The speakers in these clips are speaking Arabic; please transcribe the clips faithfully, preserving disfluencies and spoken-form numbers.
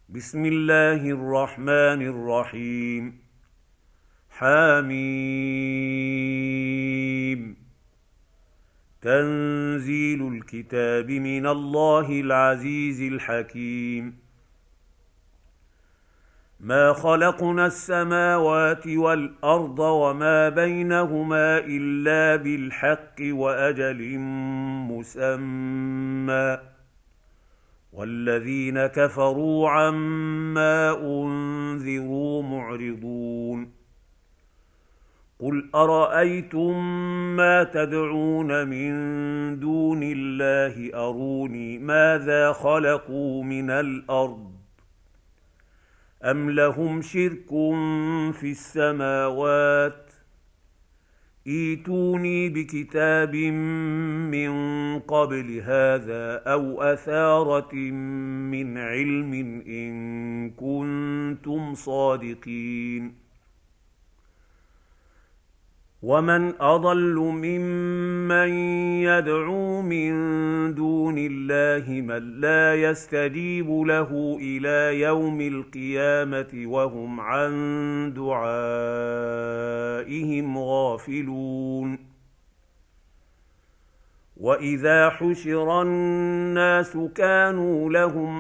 بسم الله الرحمن الرحيم. حميم. تنزيل الكتاب من الله العزيز الحكيم. ما خلقنا السماوات والأرض وما بينهما إلا بالحق وأجل مسمى، والذين كفروا عما أنذروا معرضون. قل أرأيتم ما تدعون من دون الله أروني ماذا خلقوا من الأرض أم لهم شرك في السماوات؟ ائتوني بكتاب من قبل هذا أو أثارة من علم إن كنتم صادقين. ومن أضل ممن يدعو من دون الله من لا يستجيب له إلى يوم القيامة وهم عن دعائهم غافلون. وإذا حشر الناس كانوا لهم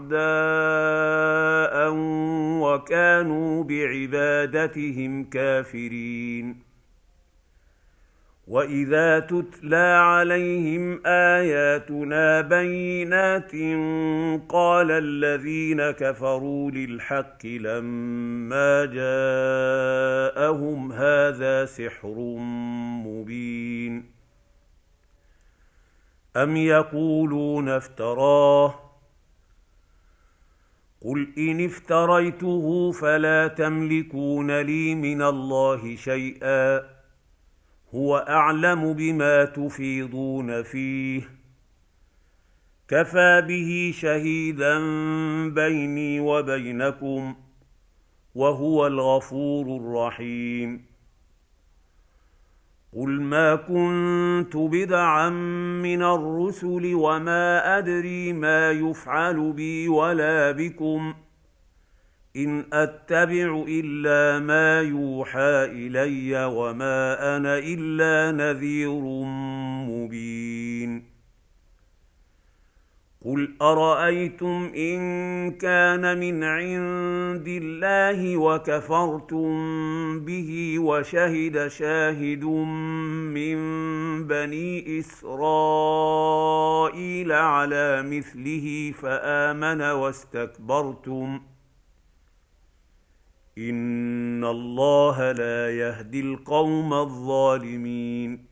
أعداء وكانوا بعبادتهم كافرين. وإذا تتلى عليهم آياتنا بينات قال الذين كفروا للحق لما جاءهم هذا سحر مبين. أم يقولون افتراه؟ قل إن افتريته فلا تملكون لي من الله شيئا، هو أعلم بما تفيضون فيه، كفى به شهيدا بيني وبينكم، وهو الغفور الرحيم. قل ما كنت بدعا من الرسل وما أدري ما يفعل بي ولا بكم، إن أتبع إلا ما يوحى إلي وما أنا إلا نذير مبين. قل أرأيتم إن كان من عند الله وكفرتم به وشهد شاهد من بني إسرائيل على مثله فآمن واستكبرتم، إن الله لا يهدي القوم الظالمين.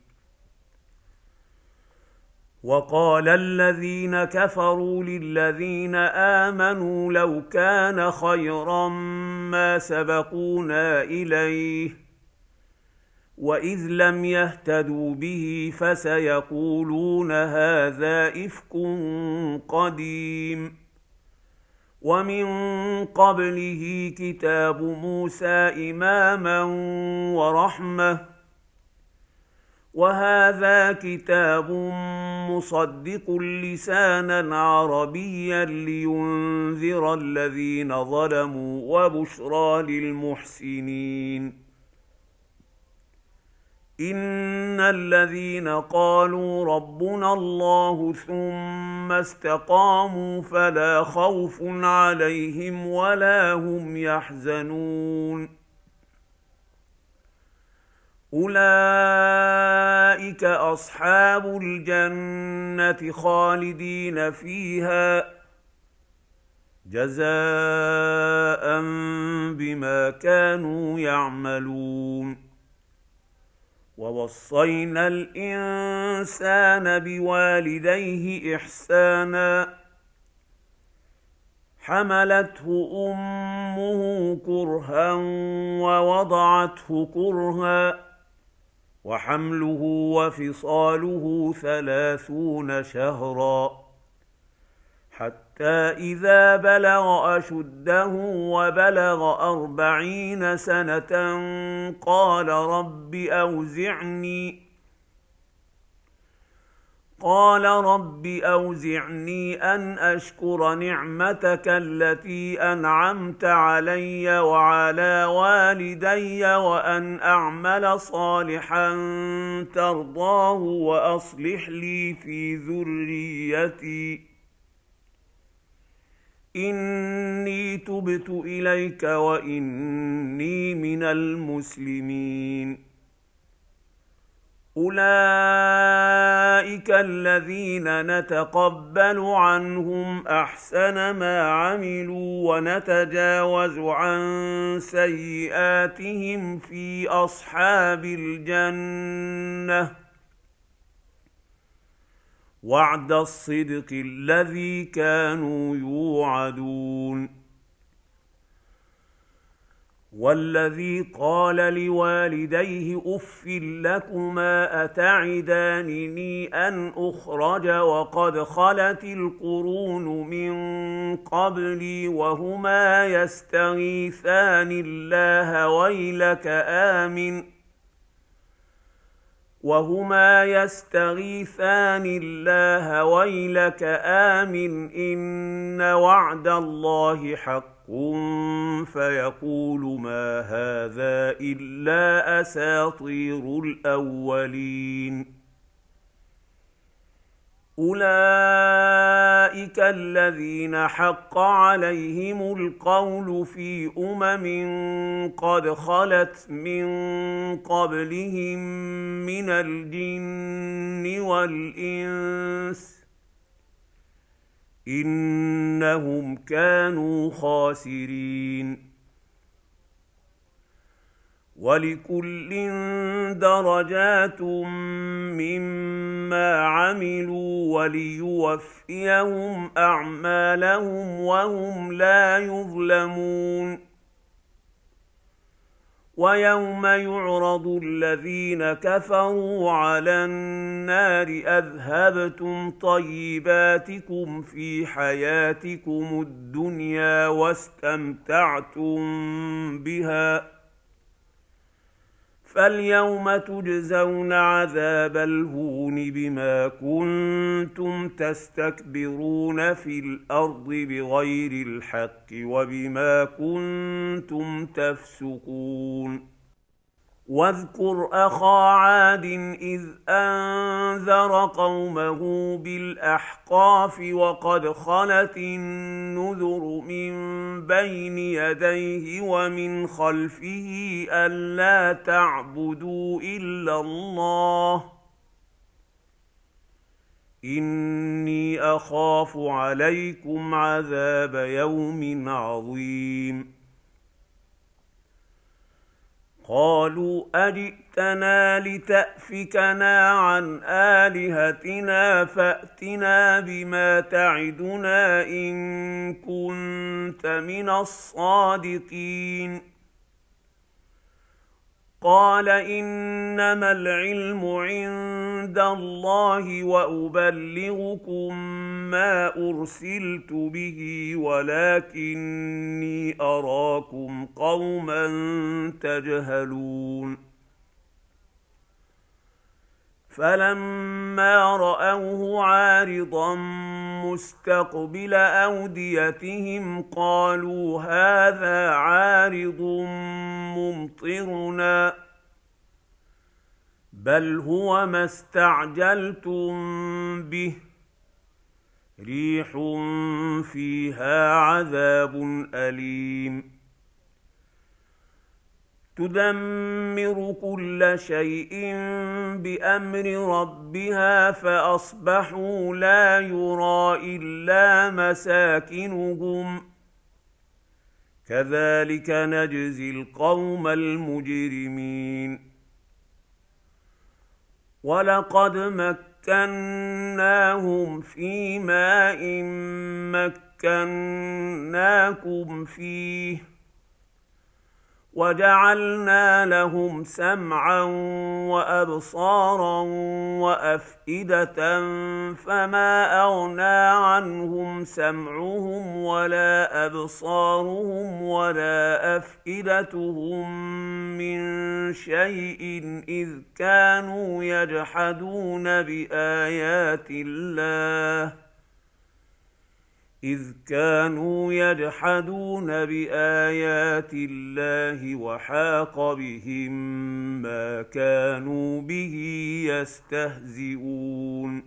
وقال الذين كفروا للذين آمنوا لو كان خيرا ما سبقونا إليه، وإذ لم يهتدوا به فسيقولون هذا إفك قديم. ومن قبله كتاب موسى إماما ورحمة، وهذا كتاب مصدق لسانا عربيا لينذر الذين ظلموا وبشرى للمحسنين. إن الذين قالوا ربنا الله ثم استقاموا فلا خوف عليهم ولا هم يحزنون. أولئك أصحاب الجنة خالدين فيها جزاء بما كانوا يعملون. ووصينا الإنسان بوالديه إحسانا، حملته أمه كرها ووضعته كرها، وحمله وفصاله ثلاثون شهرا، حتى إذا بلغ أشده وبلغ أربعين سنة قال رب أوزعني قال رب أوزعني أن أشكر نعمتك التي أنعمت علي وعلى والدي وأن أعمل صالحا ترضاه وأصلح لي في ذريتي إني تبت إليك وإني من المسلمين. أولئك الذين نتقبل عنهم أحسن ما عملوا ونتجاوز عن سيئاتهم في أصحاب الجنة وعد الصدق الذي كانوا يوعدون. والذي قال لوالديه أف لكما أتعدانني أن أخرج وقد خلت القرون من قبلي وهما يستغيثان الله ويلك آمن وهما يستغيثان الله ويلك آمن إن وعد الله حق فيقول ما هذا إلا أساطير الأولين. أولئك الذين حق عليهم القول في أمم قد خلت من قبلهم من الجن والإنس إنهم كانوا خاسرين. ولكل درجات مما عملوا وليوفيهم أعمالهم وهم لا يظلمون. ويوم يعرض الذين كفروا على النار أذهبتم طيباتكم في حياتكم الدنيا واستمتعتم بها فاليوم تجزون عذاب الهون بما كنتم تستكبرون في الأرض بغير الحق وبما كنتم تفسقون. واذكر أخا عاد إذ أنذر قومه بالأحقاف وقد خلت النذر من بين يديه ومن خلفه ألا تعبدوا إلا الله إني أخاف عليكم عذاب يوم عظيم. قالوا أجئتنا لتأفكنا عن آلهتنا فأتنا بما تعدنا إن كنت من الصادقين. قال إنما العلم عند الله وأبلغكم ما أرسلت به ولكني أراكم قوما تجهلون. فلما رأوه عارضا مستقبل أوديتهم قالوا هذا عارض ممطرنا بل هو ما استعجلتم به ريح فيها عذاب أليم تدمر كل شيء بأمر ربها فأصبحوا لا يرى إلا مساكنهم كذلك نجزي القوم المجرمين. ولقد مكناهم في ماء مكناكم فيه وجعلنا لهم سمعا وأبصارا وأفئدة فما أغنى عنهم سمعهم ولا أبصارهم ولا أفئدتهم من شيء إذ كانوا يجحدون بآيات الله إذ كانوا يجحدون بآيات الله وحاق بهم ما كانوا به يستهزئون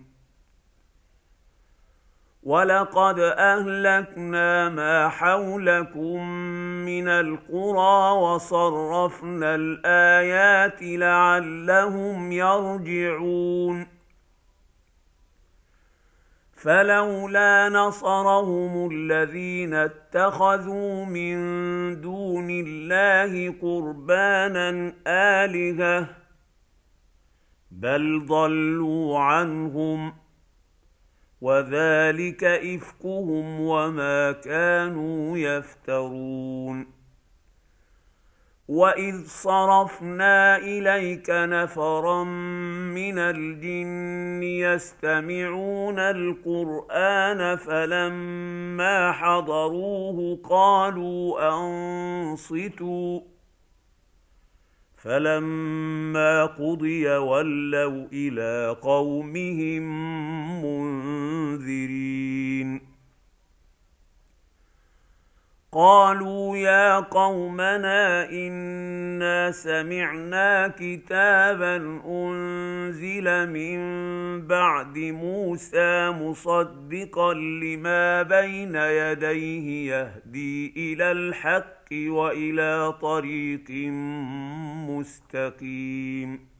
ولقد أهلكنا ما حولكم من القرى وصرفنا الآيات لعلهم يرجعون فلولا نصرهم الذين اتخذوا من دون الله قربانا آلهة بل ضلوا عنهم وذلك إفكهم وما كانوا يفترون وإذ صرفنا إليك نفرا من الجن يستمعون القرآن فلما حضروه قالوا أنصتوا فلما قضي ولوا إلى قومهم منذرين قالوا يا قومنا إنا سمعنا كتابا أنزل من بعد موسى مصدقا لما بين يديه يهدي إلى الحق وإلى طريق مستقيم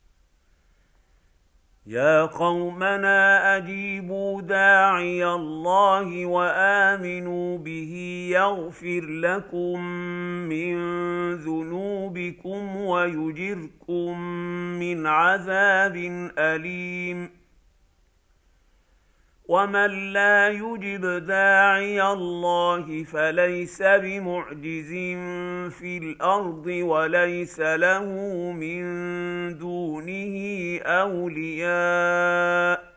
يا قومنا أجيبوا داعي الله وآمنوا به يغفر لكم من ذنوبكم ويجركم من عذاب أليم ومن لا يجب داعي الله فليس بمعجز في الأرض وليس له من دونه أولياء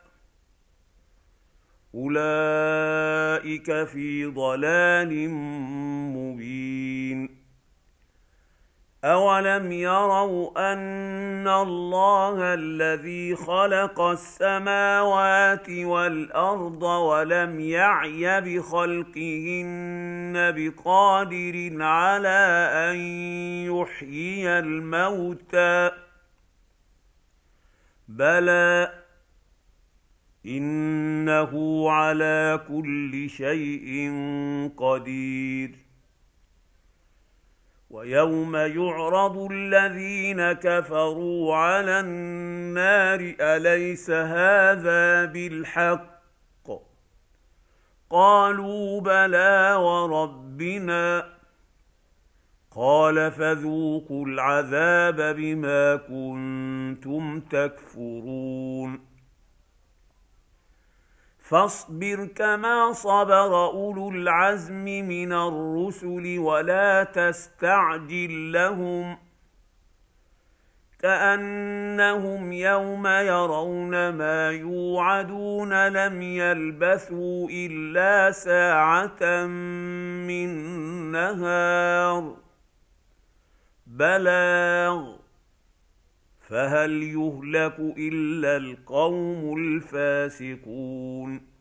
أولئك في ضلال مبين أولم يروا أن الله الذي خلق السماوات والأرض ولم يعي بخلقهن بقادر على أن يحيي الموتى بلى إنه على كل شيء قدير ويوم يعرض الذين كفروا على النار أليس هذا بالحق قالوا بلى وربنا قال فذوقوا العذاب بما كنتم تكفرون فاصبر كما صبر أولو العزم من الرسل ولا تستعجل لهم كأنهم يوم يرون ما يوعدون لم يلبثوا إلا ساعة من نهار بلاغ فهل يهلك إلا القوم الفاسقون